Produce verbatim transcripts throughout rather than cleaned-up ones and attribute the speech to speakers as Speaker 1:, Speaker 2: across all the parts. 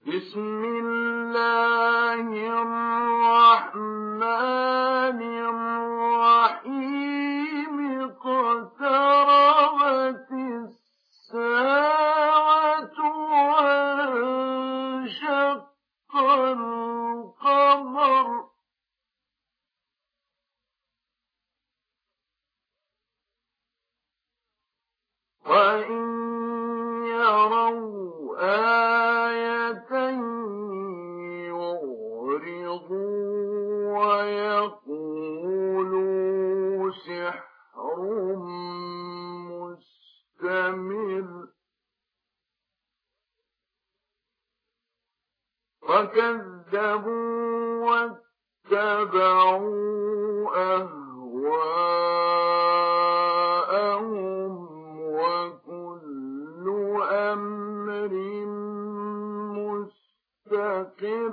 Speaker 1: بسم الله الرحمن الرحيم اقتربت الساعة وانشق القمر وإن يروا آية يعرضوا ويقولوا سحر مستمر وكذبوا واتبعوا أهواءهم وكل أمر مستقر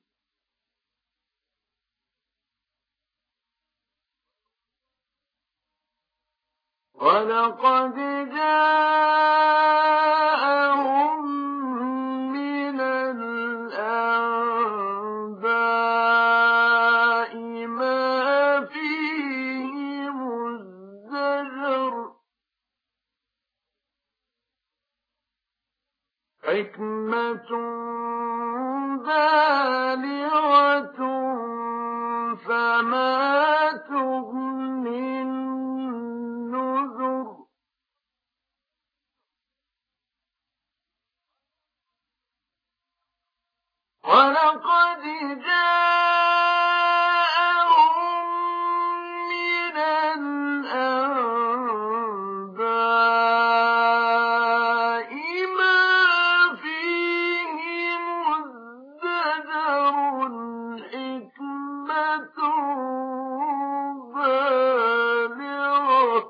Speaker 1: ولقد جاءهم من الأنباء ما فيه مزدجر حكمة بالغة فما تغني النذر ولقد جاءهم من الأنباء ما فيه مزدجر حكمة بالغة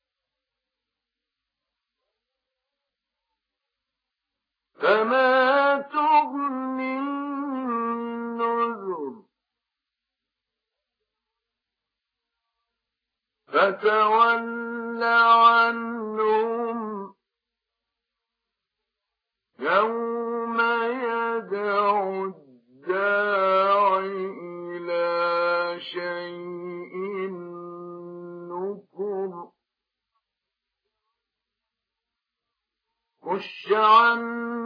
Speaker 1: فما تغني النذر فتول عنهم يوم يدعو الداع إلى شيء نكر خش عن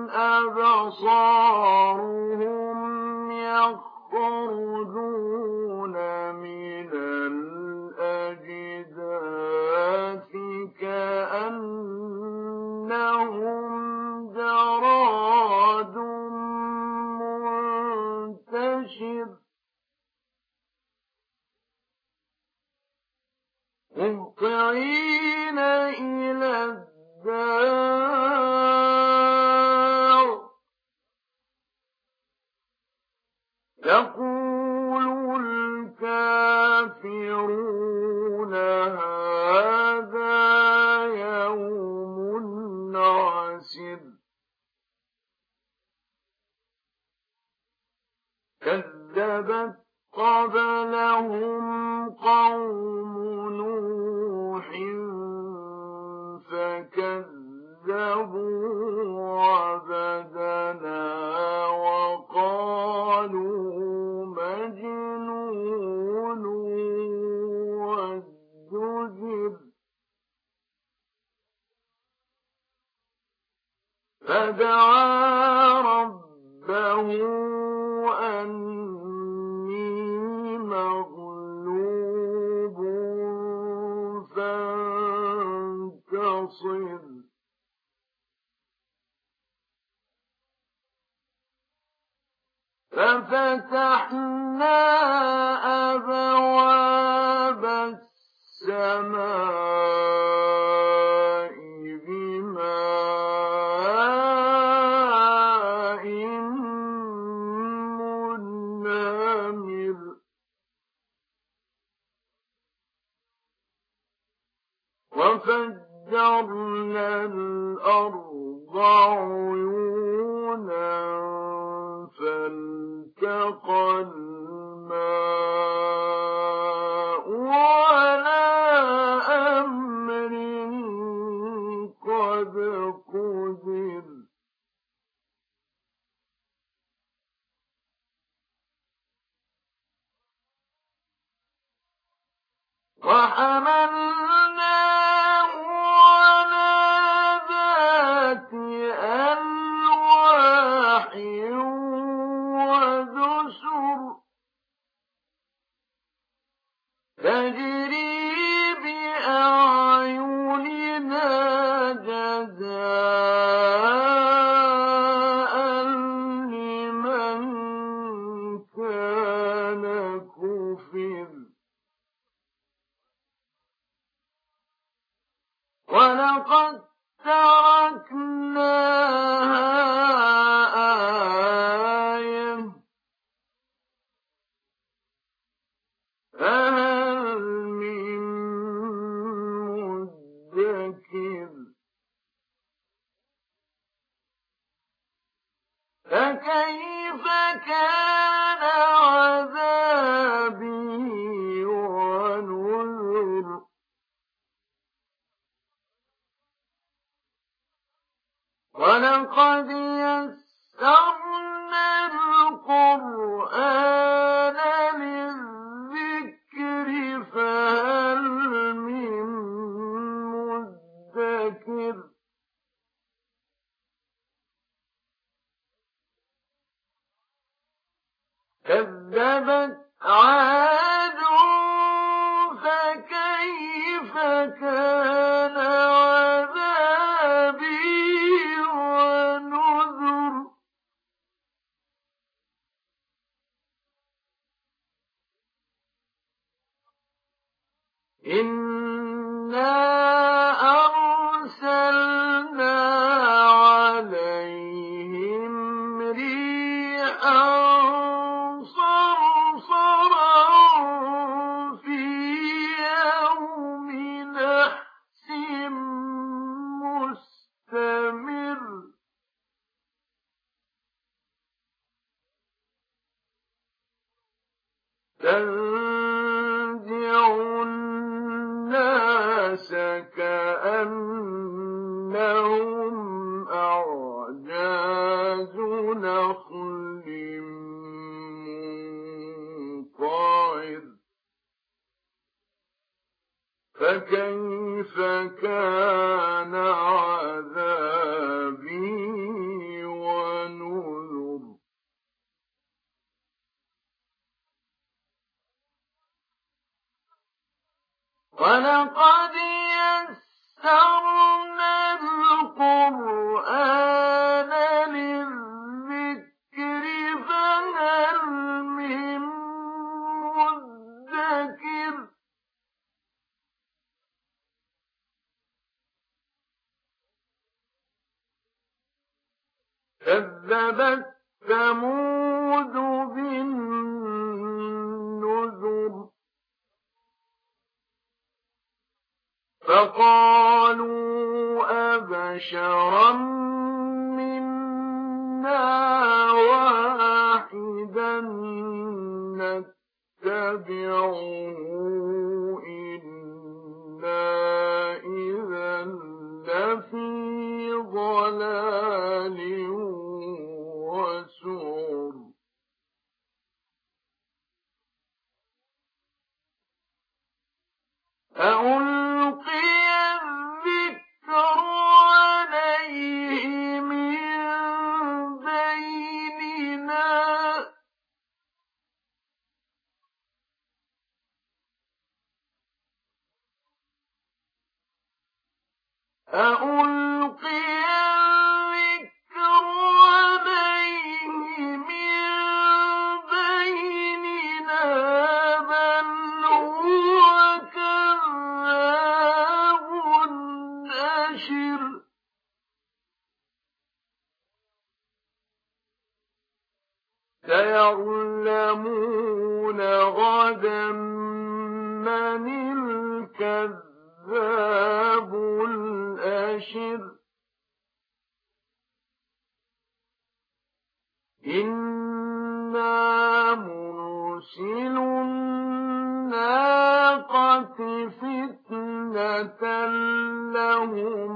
Speaker 1: أبصارهم يخرجون من الأجداث كأنهم جراد منتشر مهطعين إلى الداع يقول الكافرون هذا يوم عسر كذبت قبلهم قوم نوح فكذبوا عبدنا وقالوا مجنون وازدجر فدعا ربه أني مغلوب فانتصر ففتحنا أبواب السماء بماء منهمر وفجرنا الأرض عيونا فالتقى الماء على أمر وحملناه على ذات ألواح ودسر تجري بأعيننا جزاء لمن كان كفر ولقد تركناها آية فهل من مدكر فكيف كان عذابي ونذر ولقد يسرنا القرآن للذكر فهل من مدكر كذبت عاد فكيف كان عذابي ونذر إنا أرسلنا عليهم ريحا تنزع الناس كأنهم أعجاز نخل منقعر فكيف كان عذابي ونذر ولقد يسرنا القرآن للذكر فهل من مدكر كذبت ثمود بالنذر فقالوا أبشرا منا واحدا نتبعه إنا إذا لفي ضلال وسعر ألقي الذكر عليه من بيننا ألقي الذكر عليه من بيننا بل هو كذاب أشر سيعلمون غدا من الكذاب الأشر إنا مرسل الناقة فتنة لهم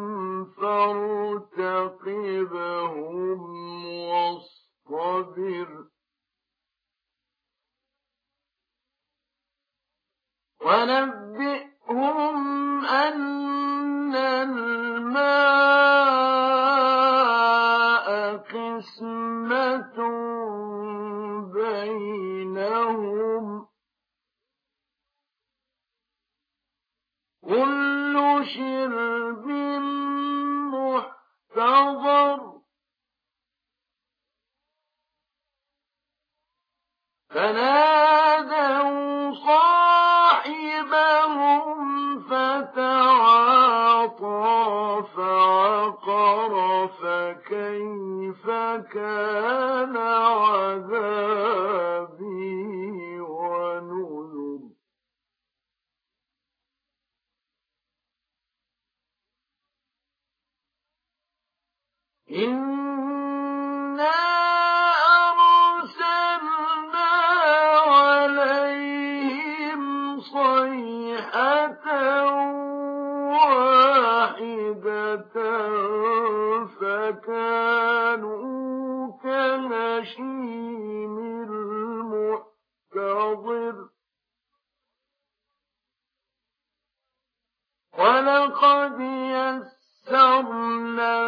Speaker 1: فارتقبهم واصطبر ونبئ بينهم كل شرب محتضر فنادوا صاحبهم فتعاطى فعقر فكيف كان عذابي ونذر إنا أرسلنا عليهم صيحة واحدة فكانوا كهشيم المحتضر ولقد يسرنا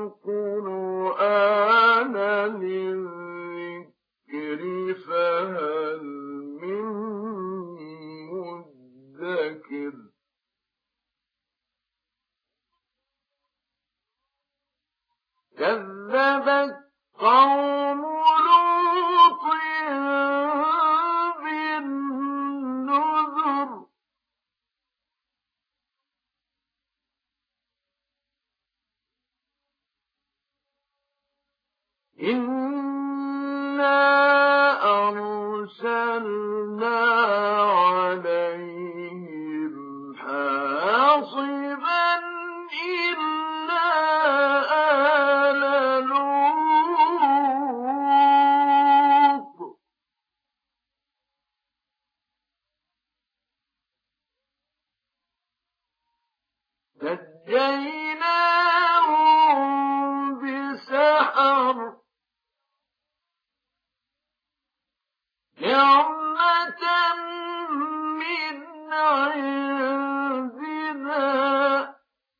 Speaker 1: القرآن للذكر فهل من مدكر كذبت قوم لوط بالنذر إنا أرسلنا عليهم حاصبا إلا آل لوط نجيناهم بسحر نعمة من عندنا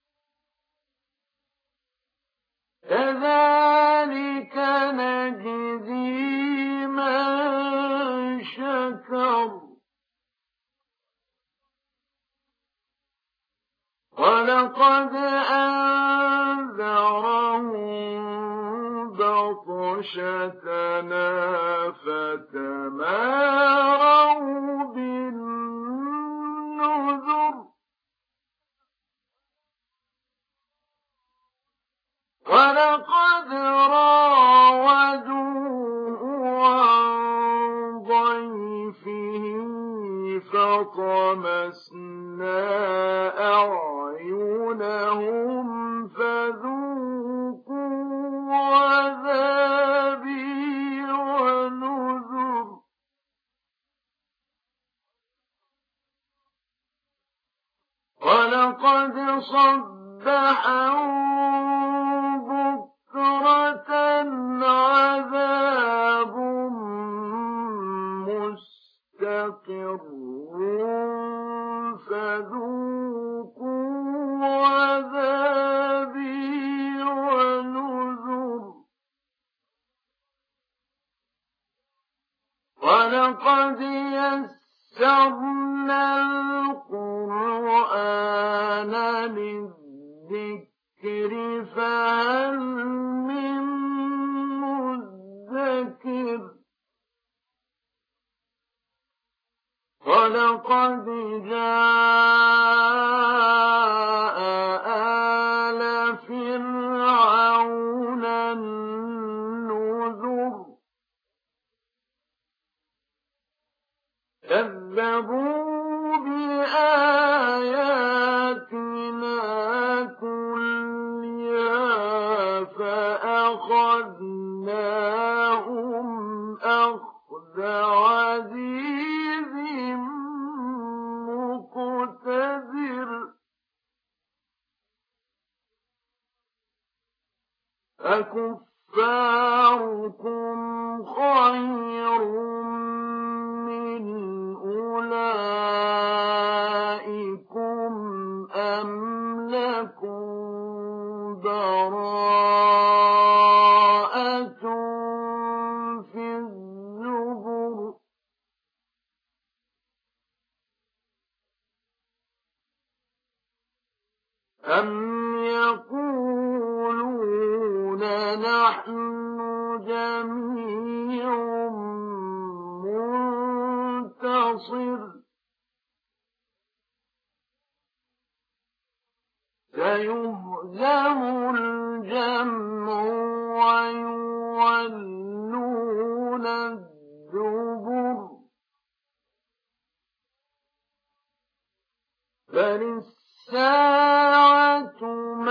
Speaker 1: كذلك نجزي من شكر ولقد أنذرهم بطشتنا فتماروا بالنذر ولقد راودوه عن ضيفه فطمسنا أعينهم فذوقوا عذابي ونذر ولقد صبحهم بكرة عذاب مستقر فذوقوا عذابي ونذر ولقد يسرنا القرآن للذكر فهل من مدكر ولقد جاء آل فرعون النذر كذبوا بآياتنا كلها فأخذناهم أخذ عزيز مقتدر أكفاركم خير من أولئكم أم لكم براءة أَمْ يَقُولُونَ نَحْنُ جَمِيعٌ مُّنتَصِرٌ سَيُهْزَمُ الْجَمْعُ وَيُوَلُّونَ الدُّبُرَ بَلِ السَّاعَةُ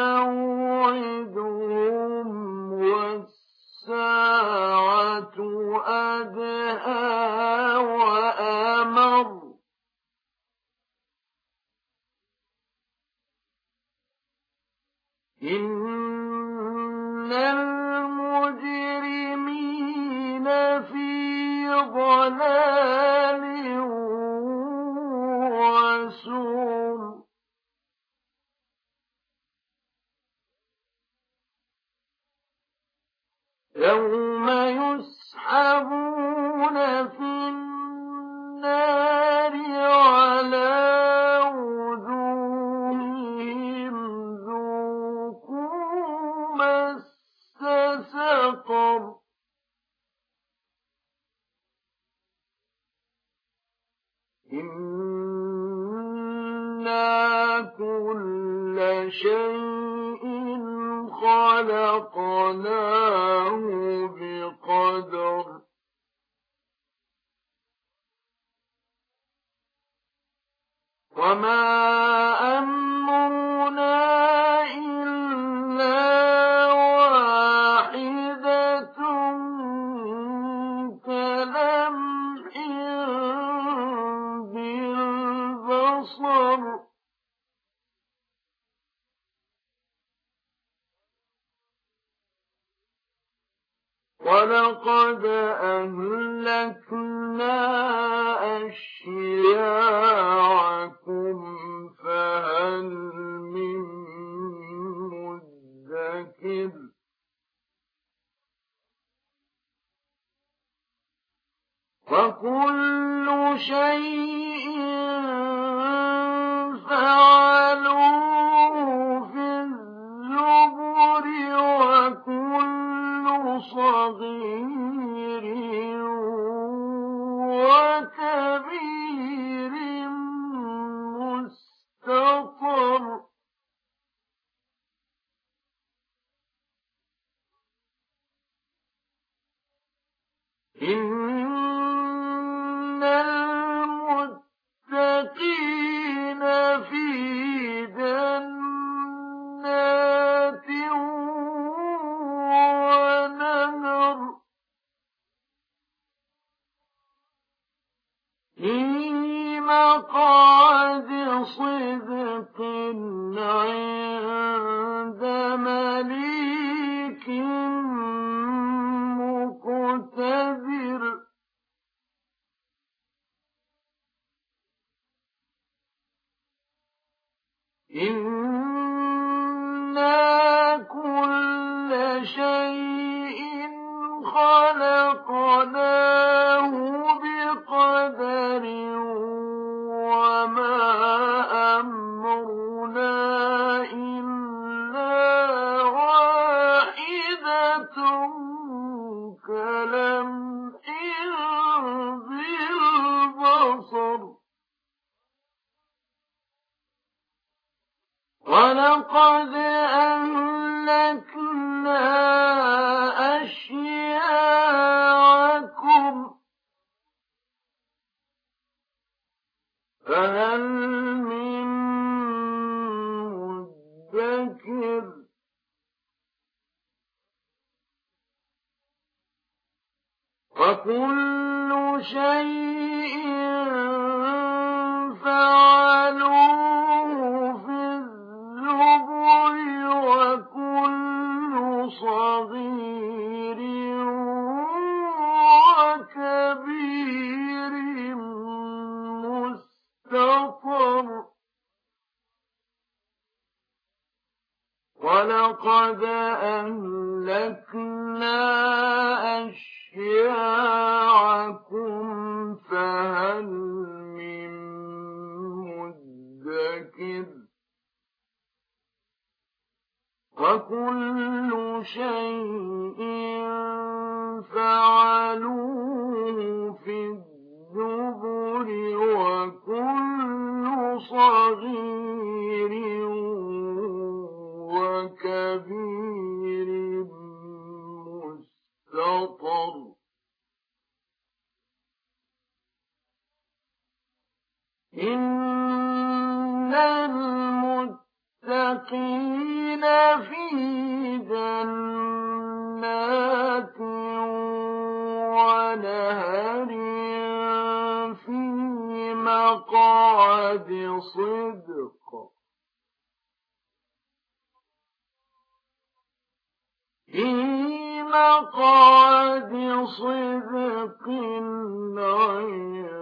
Speaker 1: مَوْعِدُهُمْ وَالسَّاعَةُ أَدْهَىٰ وَأَمَرُّ إِنَّ الْمُجْرِمِينَ فِي ضَلَالٍ وَسُعُرٍ يَوْمَ يُسْحَبُونَ فِي النَّارِ عَلَىٰ وُجُوهِهِمْ ذُوقُوا مَسَّ سَقَرَ إِنَّا كُلَّ شَيْءٍ خَلَقْنَاهُ بِقَدَرٍ وَمَا أَمْرُنَا إِلَّا وَاحِدَةٌ كَلَمْحٍ بِالْبَصَرِ وَلَقَدْ أَهْلَكْنَا أَشْيَاعَكُمْ فَهَلْ مِن مُّدَّكِرٍ وَكُلُّ شَيْءٍ فَعَلُوهُ فِي الزُّبُرِ وَكُلُّ صَغِيرٍ وَكَبِيرٍ مُّسْتَطَرٌ إِنَّ الْمُتَّقِينَ فِي جَنَّاتٍ وَنَهَرٍ فِي مَقْعَدِ صِدْقٍ عِندَ مَلِيكٍ مُّقْتَدِرٍ إِنَّا كُلَّ شَيْءٍ خَلَقْنَاهُ بِقَدَرٍ وَمَا أَمْرُنَا إِلَّا وَاحِدَةٌ كَلَمْحٍ بِالْبَصَرِ وَلَقَدْ أَهْلَكْنَا أَشْيَاعَكُمْ فَهَلْ مِن مُّدَّكِرٍ وَكُلُّ شَيْءٍ فَعَلُوهُ فِي الزُّبُرِ وَكُلُّ صَغِيرٍ وَكَبِيرٍ مُّسْتَطَرٌ وَلَقَدْ أَهْلَكْنَا أَشْيَاعَكُمْ فَهَلْ مِن مُّدَّكِرٍ إن المتقين في جنات ونهر في مقعد صدق في مقعد صدق عند